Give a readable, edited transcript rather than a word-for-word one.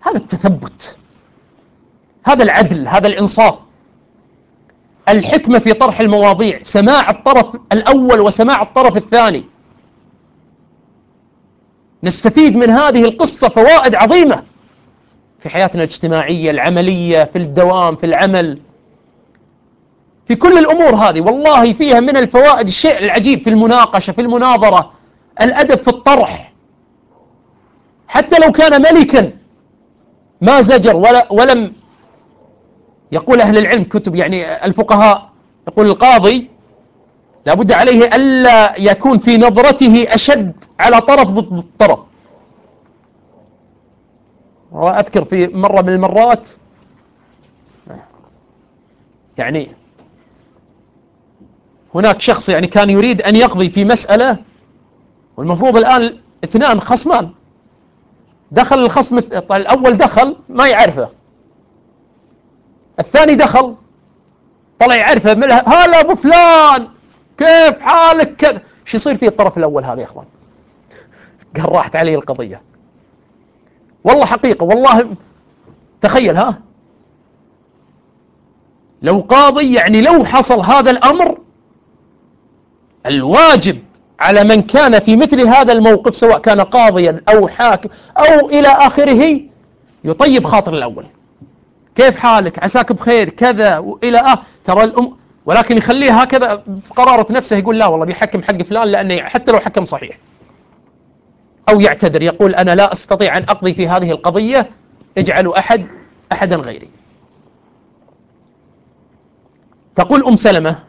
هذا التثبت، هذا العدل، هذا الإنصاف، الحكمة في طرح المواضيع، سماع الطرف الأول وسماع الطرف الثاني. نستفيد من هذه القصة فوائد عظيمة في حياتنا الاجتماعية العملية، في الدوام، في العمل، في كل الأمور هذه. والله فيها من الفوائد الشيء العجيب، في المناقشة، في المناظرة، الأدب في الطرح. حتى لو كان ملكا ما زجر ولم يقول أهل العلم كتب يعني الفقهاء، يقول القاضي لابد عليه ألا يكون في نظرته أشد على طرف ضد الطرف. وأذكر في مرة من المرات يعني هناك شخص يعني كان يريد أن يقضي في مسألة، والمفروض الآن اثنان خصمان، دخل الخصم الأول دخل ما يعرفه، الثاني دخل طلع يعرفه، هلا أبو فلان كيف حالك كذا. شو يصير فيه الطرف الأول هذا يا إخوان؟ قال راحت عليه القضية. والله حقيقة، والله تخيل لو قاضي، يعني لو حصل هذا الأمر، الواجب على من كان في مثل هذا الموقف سواء كان قاضيا أو حاكم أو إلى آخره يطيب خاطر الأول، كيف حالك، عساك بخير كذا وإلى ترى ولكن يخليه هكذا بقرارة نفسه، يقول لا والله بيحكم حق فلان، لأنه حتى لو حكم صحيح، أو يعتذر يقول أنا لا أستطيع أن أقضي في هذه القضية، اجعلوا أحدا غيري. تقول أم سلمة